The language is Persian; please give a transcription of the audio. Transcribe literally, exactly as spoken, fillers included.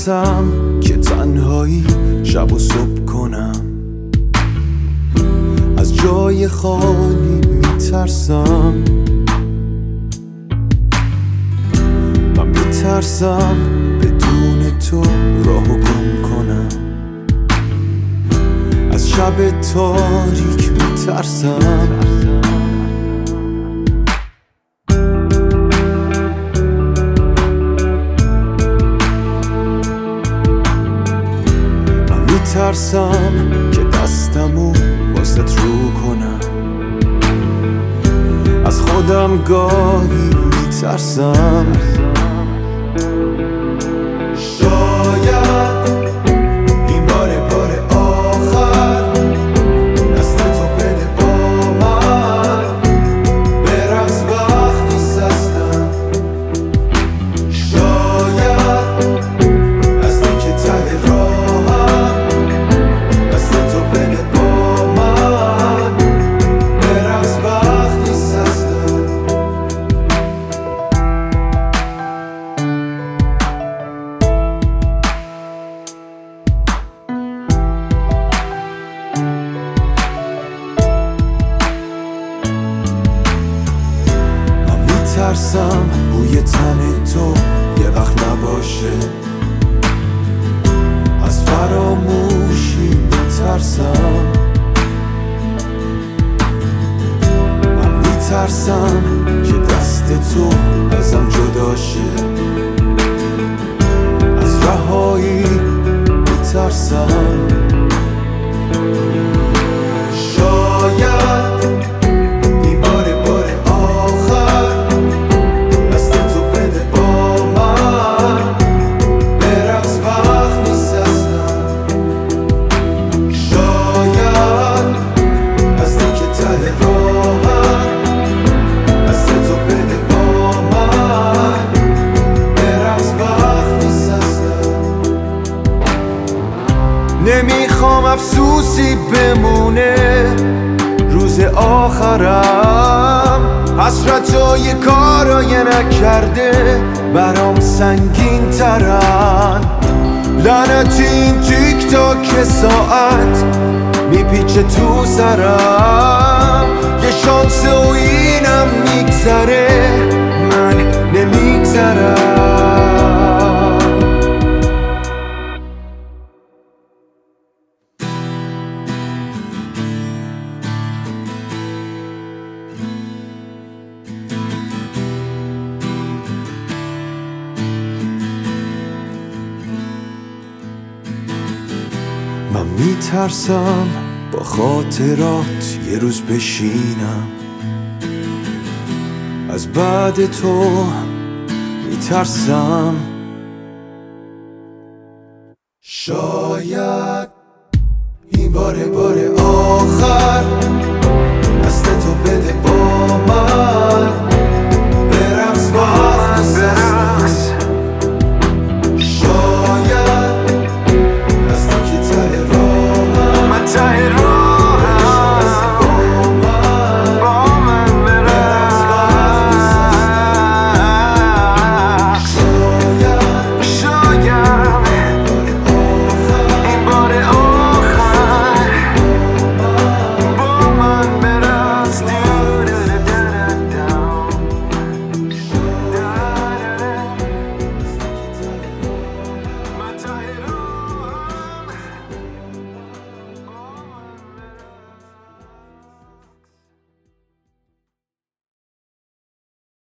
میترسم که تنهایی شب و صبح کنم، از جای خالی میترسم، من میترسم بدون تو راهو گم کنم، از شب تاریک میترسم، میترسم که دستمو واسط رو کنم، از خودم گاهی میترسم، شاید این بار بار آخر دست تو بده با من، برقص وقت نیست اصلا، شاید از دی که ته راهم دست تو بده با من، برقص وقت نیست اصلا. من میترسم بوی تن تو یه وقت نباشه، از فراموشی میترسم، من میترسم که دست تو ازم جدا شه، از رهایی میترسم، شاید این بار بار آخر دست تو بده با من، برقص وقت نیست اصلا، شاید از دی که ته راهم دست تو بده با من، برقص وقت نیست اصلا. نمیخوام افسوسی بمونه روز آخرم، حسرت جای کارای نکرده برام سنگین ترن، لعنتی این تیک تاک ساعت میپیچه تو سرم، یه شانس و اینم میگذره من نمیگذرم. من میترسم با خاطرات یه روز بشینم، از بعد تو میترسم، شاید این بار بار آخر دست تو